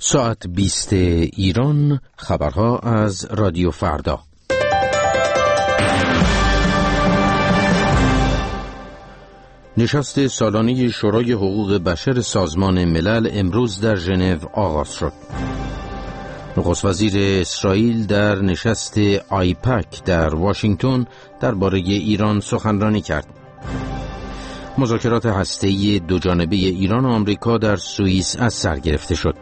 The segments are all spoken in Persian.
ساعت 20 ایران، خبرها از رادیو فردا. نشست سالانه شورای حقوق بشر سازمان ملل امروز در ژنو آغاز شد. نخست وزیر اسرائیل در نشست آیپک در واشنگتن درباره ایران سخنرانی کرد. مذاکرات هسته‌ای دوجانبه ایران و آمریکا در سوئیس از سر گرفته شد.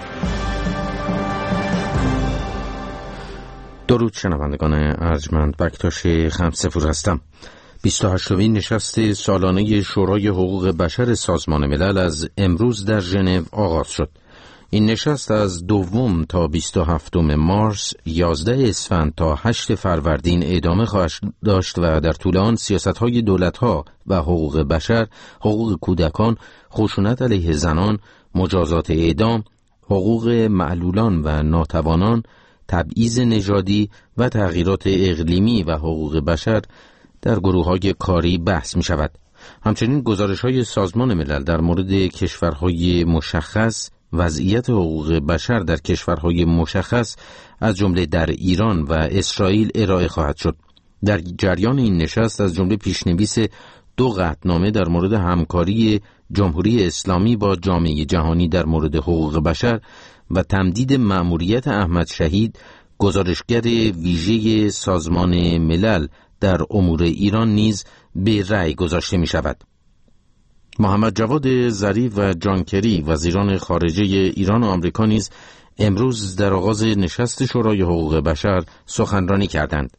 درود شنوندگان ارجمند، بکتاش خمسفور هستم. 28مین نشست سالانه شورای حقوق بشر سازمان ملل از امروز در ژنو آغاز شد. این نشست از 2 تا 27 مارس، 11 اسفند تا 8 فروردین ادامه خواهد داشت و در طول آن سیاست‌های دولت‌ها و حقوق بشر، حقوق کودکان، خشونت علیه زنان، مجازات اعدام، حقوق معلولان و ناتوانان، تبعیض نژادی و تغییرات اقلیمی و حقوق بشر در گروه‌های کاری بحث می‌شود. همچنین گزارش‌های سازمان ملل در مورد کشورهای مشخص، وضعیت حقوق بشر در کشورهای مشخص از جمله در ایران و اسرائیل ارائه خواهد شد. در جریان این نشست از جمله پیشنویس 2 قطعنامه در مورد همکاری جمهوری اسلامی با جامعه جهانی در مورد حقوق بشر و تمدید مأموریت احمد شهید، گزارشگر ویژه سازمان ملل در امور ایران نیز به رأی گذاشته می شود. محمد جواد ظریف و جان کری، وزیران خارجه ایران و آمریکا، نیز امروز در آغاز نشست شورای حقوق بشر سخنرانی کردند.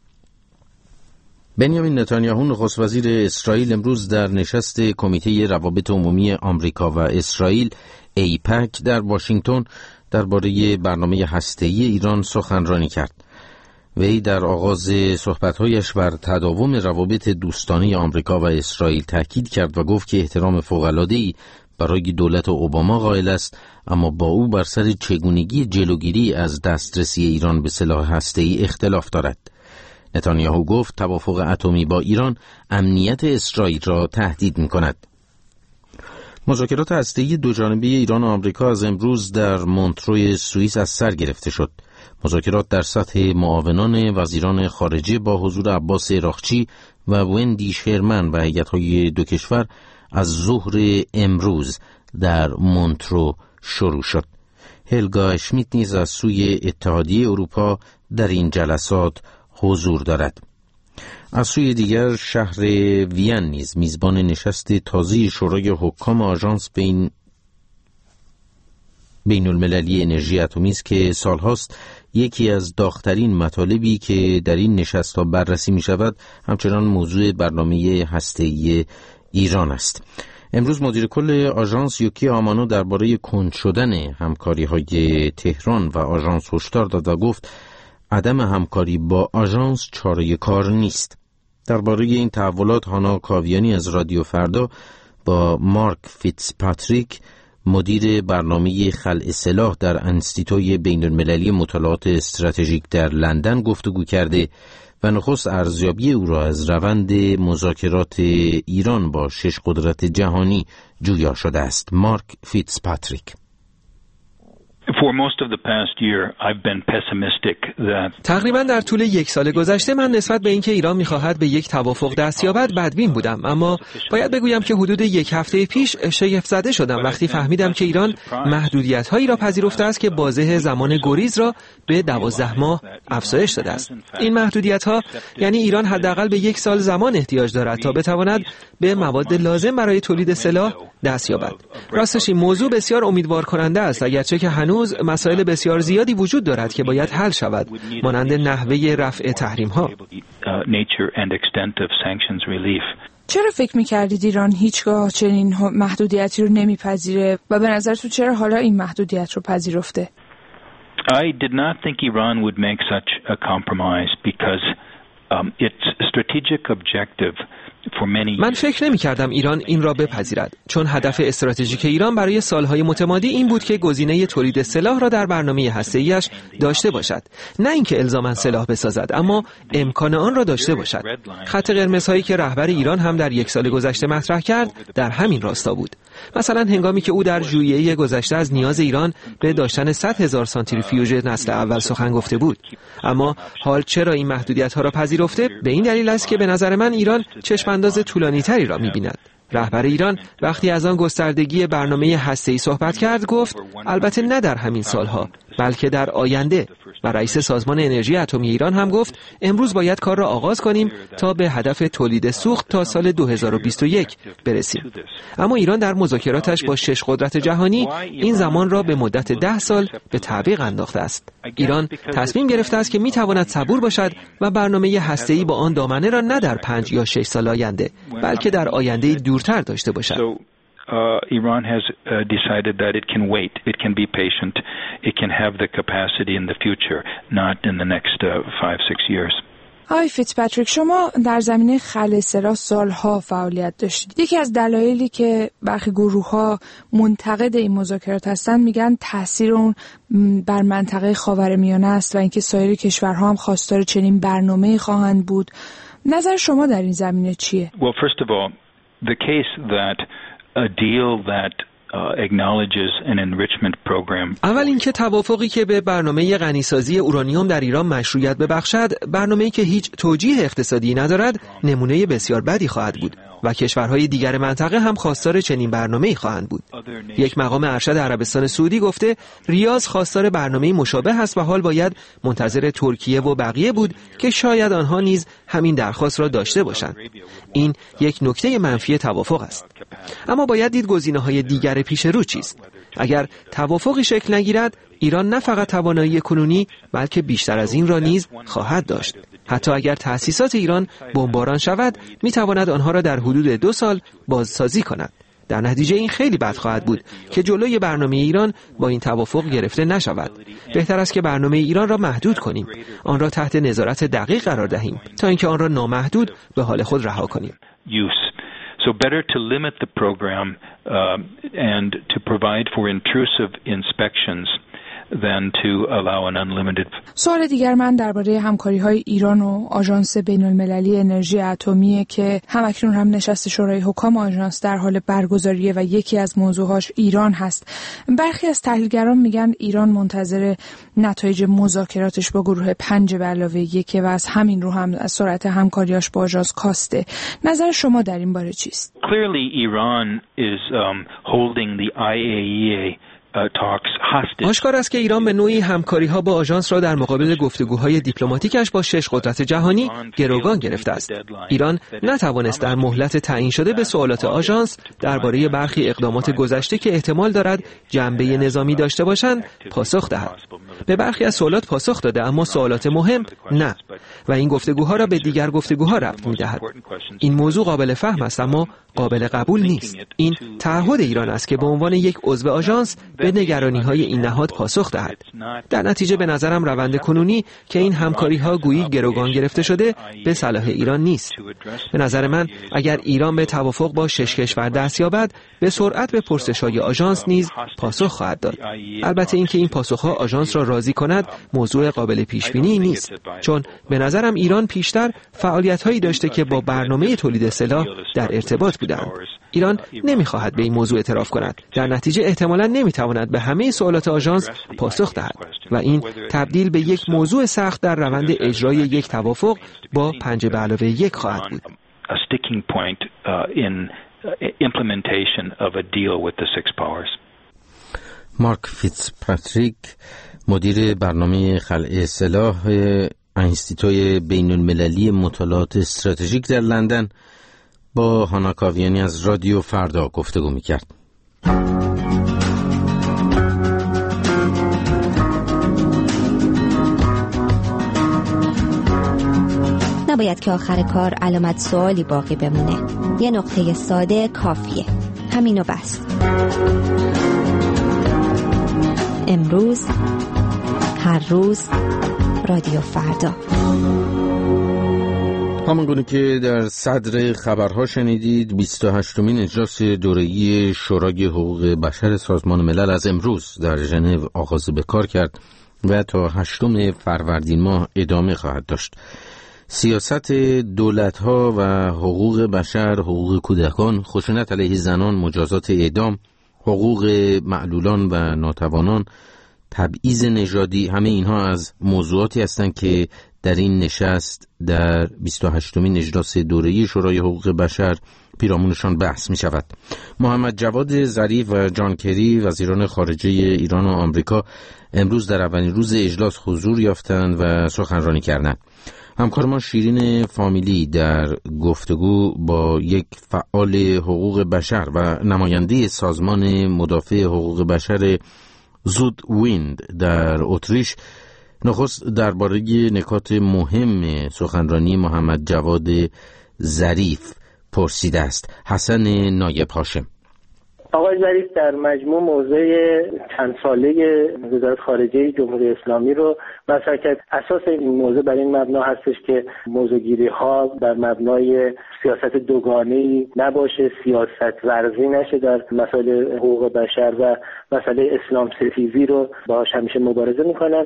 بنیامین نتانیاهو نخست وزیر اسرائیل امروز در نشست کمیته روابط عمومی آمریکا و اسرائیل ایپک در واشنگتن درباره برنامه هسته‌ای ایران سخنرانی کرد. وی در آغاز صحبت‌هایش بر تداوم روابط دوستانه آمریکا و اسرائیل تاکید کرد و گفت که احترام فوق‌العاده‌ای برای دولت اوباما قائل است، اما با او بر سر چگونگی جلوگیری از دسترسی ایران به سلاح هسته‌ای اختلاف دارد. نتانیاهو گفت توافق اتمی با ایران امنیت اسرائیل را تهدید می‌کند. مذاکرات هسته‌ای دوجانبه ایران و آمریکا از امروز در مونترو سوئیس از سر گرفته شد. مذاکرات در سطح معاونان وزیران خارجه با حضور عباس عراقچی و وندی شرمن و هیئت‌های دو کشور از ظهر امروز در مونترو شروع شد. هلگا اشمیت نیز از سوی اتحادیه اروپا در این جلسات حضور دارد. از سوی دیگر شهر وین نیز میزبان نشست تازه شورای حکام آژانس بین المللی انرژی اتمی است که سالهاست یکی از داغ‌ترین مطالبی که در این نشست‌ها بررسی می‌شود همچنان موضوع برنامه هسته‌ای ایران است. امروز مدیر کل آژانس یوکی آمانو درباره کند شدن همکاری‌های تهران و آژانس هشدار داد و گفت عدم همکاری با آژانس چاره کار نیست. درباره این تحولات هانا کاویانی از رادیو فردا با مارک فیتزپاتریک، مدیر برنامه خلع سلاح در انستیتوی بین المللی مطالعات استراتژیک در لندن گفتگو کرده و نخست ارزیابی او را از روند مذاکرات ایران با 6 قدرت جهانی جویا شده است. مارک فیتزپاتریک: تقریبا در طول 1 سال گذشته من نسبت به اینکه ایران می‌خواهد به یک توافق دست یابد بدبین بودم، اما باید بگویم که حدود 1 هفته پیش شگفت زده شدم وقتی فهمیدم که ایران محدودیت‌هایی را پذیرفته است که بازه زمان گریز را به 12 ماه افزایش داده است. این محدودیت‌ها یعنی ایران حداقل به 1 سال زمان احتیاج دارد تا بتواند به مواد لازم برای تولید سلاح دست یابد. راستش این موضوع بسیار امیدوار کننده است، اگرچه که هنوز مسائل بسیار زیادی وجود دارد که باید حل شود، مانند نحوه رفع تحریم‌ها. چرا فکر می‌کردید ایران هیچگاه چنین محدودیتی رو نمی‌پذیره و به نظرتون چرا حالا این محدودیت رو پذیرفته؟ I did not think Iran would make such a compromise because its strategic objective من فکر نمی کردم ایران این را بپذیرد، چون هدف استراتژیک ایران برای سالهای متمادی این بود که گزینه تولید سلاح را در برنامه هسته‌ایش داشته باشد، نه اینکه الزاماً سلاح بسازد، اما امکان آن را داشته باشد. خط قرمزهایی که رهبر ایران هم در 1 سال گذشته مطرح کرد در همین راستا بود. مثلا هنگامی که او در ژوئیه گذشته از نیاز ایران به داشتن 100,000 سانتریفیوژ نسل اول سخن گفته بود. اما حال چرا این محدودیت‌ها را پذیرفته؟ به این دلیل است که به نظر من ایران چشم‌انداز طولانی‌تری را می‌بیند. رهبر ایران وقتی از آن گستردگی برنامه هسته‌ای صحبت کرد گفت البته نه در همین سالها بلکه در آینده، و رئیس سازمان انرژی اتمی ایران هم گفت امروز باید کار را آغاز کنیم تا به هدف تولید سوخت تا سال 2021 برسیم. اما ایران در مذاکراتش با 6 قدرت جهانی این زمان را به مدت 10 سال به تعویق انداخته است. ایران تصمیم گرفته است که میتواند صبور باشد و برنامه هسته‌ای با آن دامنه را نه در 5 یا 6 سال آینده بلکه در آینده دورتر داشته باشد. Iran has decided that it can wait, it can be patient, it can have the capacity in the future, not in the next 5-6 years. آقای فیتزپاتریک، شما در زمینه خلع سلاح سالها فعالیت داشتید. یکی از دلایلی که برخی گروه‌ها منتقد این مذاکرات هستن میگن تاثیر اون بر منطقه خاورمیانه است و اینکه سایر کشورها هم خواستار چنین برنامه‌ای خواهند بود. نظر شما در این زمینه چیه؟ Well, first of all, the case that a deal that acknowledges an enrichment program. اول اینکه توافقی که به برنامه غنیسازی اورانیوم در ایران مشروعیت ببخشد، برنامه‌ای که هیچ توجیه اقتصادی ندارد، نمونه بسیار بدی خواهد بود و کشورهای دیگر منطقه هم خواستار چنین برنامه‌ای خواهند بود. یک مقام ارشد عربستان سعودی گفته ریاض خواستار برنامه‌ای مشابه است و حال باید منتظر ترکیه و بقیه بود که شاید آنها نیز همین درخواست را داشته باشند. این یک نکته منفی توافق است. اما باید دید گزینه‌های دیگر پیش رو چیست. اگر توافقی شکل نگیرد، ایران نه فقط توانایی کنونی بلکه بیشتر از این را نیز خواهد داشت. حتی اگر تأسیسات ایران بمباران شود، میتواند آنها را در حدود 2 سال بازسازی کند. در نتیجه این خیلی بد خواهد بود که جلوی برنامه ایران با این توافق گرفته نشود. بهتر است که برنامه ایران را محدود کنیم، آن را تحت نظارت دقیق قرار دهیم تا اینکه آن را نامحدود به حال خود رها کنیم. So better to limit the program and to provide for intrusive inspections than to allow an unlimited. سوال دیگر من درباره همکاری‌های ایران و آژانس بین‌المللی انرژی اتمیه که همکنون هم نشست شورای حکام آژانس در حال برگزاریه و یکی از موضوعاش ایران هست. برخی از تحلیلگران میگن ایران منتظر نتایج مذاکراتش با گروه 5+1 و از همین رو هم از سرعت همکاریاش با آژانس کاسته. نظر شما در این باره چیست؟ Clearly Iran is holding the IAEA آشکار است که ایران به نوعی همکاری‌ها با آژانس را در مقابل گفتگوهای دیپلماتیکش با 6 قدرت جهانی گروگان گرفته است. ایران نتوانست در مهلت تعیین شده به سوالات آژانس درباره برخی اقدامات گذشته که احتمال دارد جنبه نظامی داشته باشند پاسخ دهد. به برخی از سوالات پاسخ داده، اما سوالات مهم نه، و این گفتگوها را به دیگر گفتگوها ربط می‌دهد. این موضوع قابل فهم است اما قابل قبول نیست. این تعهد ایران است که به عنوان یک عضو آژانس به نگرانی‌های این نهاد پاسخ دهد. در نتیجه به نظرم روند کنونی که این همکاری‌ها گویی گروگان گرفته شده به صلاح ایران نیست. به نظر من اگر ایران به توافق با 6 کشور دست یابد، به سرعت به پرسش‌های آژانس نیز پاسخ خواهد داد. البته اینکه این پاسخ‌ها آژانس را راضی کند موضوع قابل پیش‌بینی نیست، چون به نظرم ایران پیشتر فعالیت‌هایی داشته که با برنامه تولید سلاح در ارتباط بودند. ایران نمی‌خواهد به این موضوع اعتراف کند. در نتیجه احتمالاً نمی‌تواند به همه سوالات آژانس پاسخ دهد و این تبدیل به یک موضوع سخت در روند اجرای یک توافق با 5+1 خواهد بود. مارک فیتزپاتریک، مدیر برنامه خلع سلاح انستیتوی بین‌المللی مطالعات استراتژیک در لندن، با هانا کاویانی از رادیو فردا گفتگو می‌کرد. نباید که آخر کار علامت سوالی باقی بمونه. یه نقطه ساده کافیه. همینو بس. امروز، هر روز، رادیو فردا. همونگونه که در صدر خبرها شنیدید، 28مین اجلاس دوره‌ای شورای حقوق بشر سازمان ملل از امروز در ژنو آغاز به کار کرد و تا 8 فروردین ماه ادامه خواهد داشت. سیاست دولت‌ها و حقوق بشر، حقوق کودکان، خشونت علیه زنان، مجازات اعدام، حقوق معلولان و ناتوانان، تبعیض نژادی، همه اینها از موضوعاتی هستند که در این نشست در 28مین اجلاس دوره‌ای شورای حقوق بشر پیرامونشان بحث می شود. محمد جواد ظریف و جان کری وزیران خارجه ایران و آمریکا امروز در اولین روز اجلاس حضور یافتند و سخنرانی کردند. همکار ما شیرین فامیلی در گفتگو با یک فعال حقوق بشر و نماینده سازمان مدافع حقوق بشر زود ویند در اتریش نخست درباره نکات مهم سخنرانی محمد جواد ظریف پرسیده است. حسن نایب هاشم: آقای ظریف در مجموع موضوع چند ساله وزارت خارجه جمهوری اسلامی رو مطرح کرد. اساس این موضوع بر این مبنا هستش که موضوعگیری ها بر مبنای سیاست دوگانه‌ای نباشه، سیاست ورزی نشه در مسائل حقوق بشر و مسئله اسلام ستیزی رو باهاش همیشه مبارزه میکنن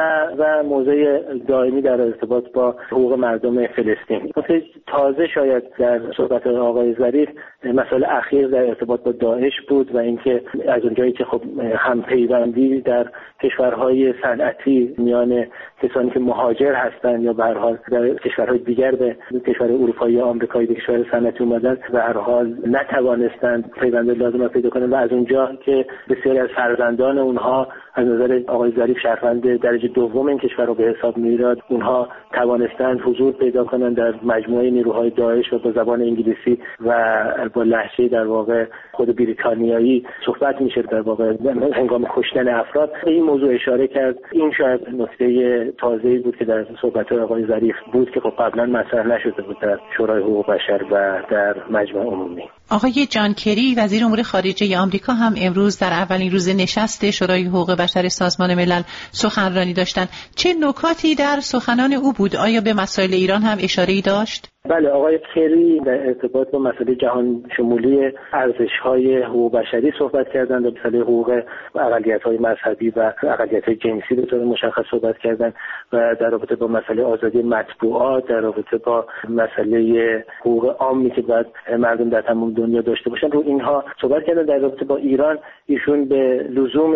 و موضوع دائمی در ارتباط با حقوق مردم فلسطین. تازه شاید در صحبت آقای ظریف مسئله اخیر در ارتباط با داعش بود و اینکه از اونجایی که خب هم پیوندی در کشورهای صنعتی میان کسانی که مهاجر هستند یا به هر حال در کشورهای دیگر به کشور اروپایی یا آمریکایی به کشور صنعتی اومدن و هر حال نتوانستند پیوند لازم را پیدا کنند و از اونجا که بسیاری از فرزندان اونها از نظر آقای ظریف شهروند درجه دوم این کشور رو به حساب میاد، اونها توانستند حضور پیدا کنند در مجموعه نیروهای داعش و با زبان انگلیسی و با لهجه در واقع خود بریتانیایی صحبت میشه در واقع هنگام کشتن افراد. این موضوع اشاره کرد. این شاید نکته تازه‌ای بود که در صحبت آقای ظریف بود که خب قبلا مطرح نشده بود در شورای حقوق بشر و در مجمع عمومی. آقای جان کری وزیر امور خارجه آمریکا هم امروز در اولین روز نشست شورای حقوق بشر سازمان ملل سخنرانی داشتند. چه نکاتی در سخنان او بود؟ آیا به مسائل ایران هم اشاره‌ای داشت؟ بله، آقای کری در ارتباط با مسئله جهان شمولی ارزش‌های حقوق بشری صحبت کردند و مسئله حقوق اقلیت‌های مذهبی و اقلیت‌های جنسی به طور مشخص صحبت کردند و در رابطه با مسئله آزادی مطبوعات، در رابطه با مسئله حقوق عامی که باید مردم در تمام دنیا داشته باشند رو اینها صحبت کردند. در رابطه با ایران ایشون به لزوم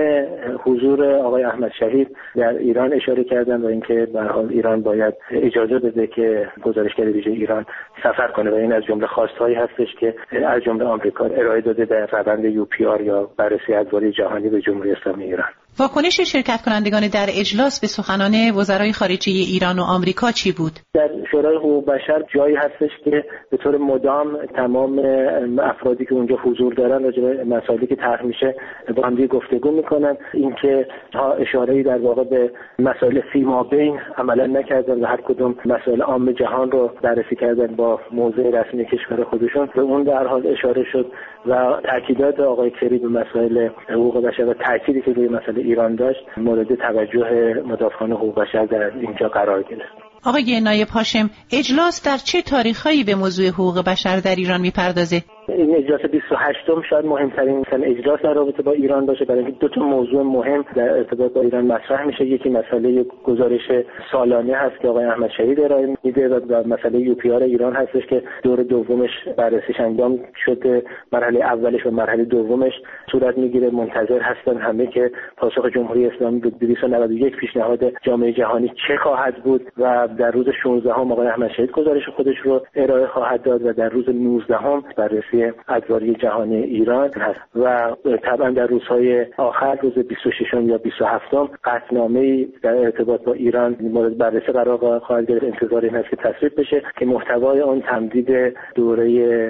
حضور آقای احمد شهید در ایران اشاره کردند و اینکه به هر حال ایران باید اجازه بده که گزارشگر ویژه ایران سفر کنه و این از جمله خواستهایی هستش که از جمله آمریکا ارائه داده در روند UPR یا بررسی ادواری جهانی به جمهوری اسلامی ایران. واکنش شرکت کنندگان در اجلاس به سخنان وزرای خارجه ایران و آمریکا چی بود؟ در شورای حقوق بشر جایی هستش که به طور مدام تمام افرادی که اونجا حضور دارن راجع به مسائلی که طرح میشه با هم گفتگو میکنن. اینکه ها اشاره‌ای در واقع به مسائل فیمابین عملا نکردن و هر کدوم مسائل عام جهان رو بررسی کردن با موضع رسمی کشور خودشون، به اون در حال اشاره شد و تاکیدات آقای کری به مسائل حقوق بشر و تأکیدی که روی مسائل ایران داشت مورد توجه مدافعان حقوق بشر در اینجا قرار گرفت. آقای نایب هاشم، اجلاس در چه تاریخ‌هایی به موضوع حقوق بشر در ایران میپردازه؟ این اجلاس 28م شاید مهمترین اجلاس در رابطه با ایران باشه، برای اینکه دو تا موضوع مهم در ارتباط با ایران مطرح میشه. یکی مسئله گزارش سالانه هست که آقای احمد شهید ارائه میده و مسئله UPR ایران هستش که دور دومش بررسیش انجام شده، مرحله اولش و مرحله دومش صورت میگیره. منتظر هستن همه که پاسخ جمهوری اسلامی به 291 پیشنهاد جامعه جهانی چه خواهد بود و در روز 16 آقای احمد شهید گزارش خودش رو ارائه خواهد داد و در روز 19 بررسی ادواری جهانی ایران هست و طبعا در روزهای آخر روز 26 یا 27 قطعنامه‌ای در ارتباط با ایران مورد بررسی قرار خواهد گرفت. انتظار این هست که تصویب بشه که محتوای آن تمدید دوره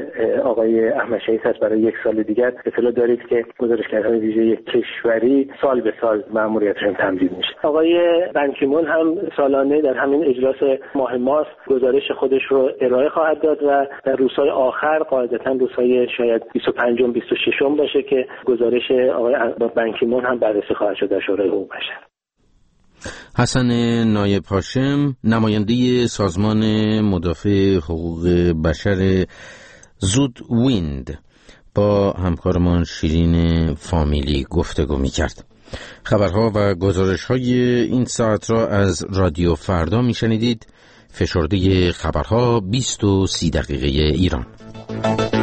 آقای احمد شهید هست برای یک سال دیگر. اطلاع دارید که گزارشگرهای ویژه کشوری سال به سال مأموریتشون تمدید میشه. آقای بن کی مون هم سالانه در همین اجلاس ماه مارس گزارش خودش رو ارائه خواهد داد و در روزهای آخر قاعدتاً روزهای شاید 25 و 26 باشه که گزارش آقای بن کی مون هم بررسی خواهد شد در شورای حقوق بشر. حسن نایب هاشم، نماینده سازمان مدافع حقوق بشر زود ویند، با همکارمان شیرین فامیلی گفتگو می‌کرد. خبرها و گزارش‌های این ساعت را از رادیو فردا می‌شنیدید فشرده خبرها 20 و 30 دقیقه ایران.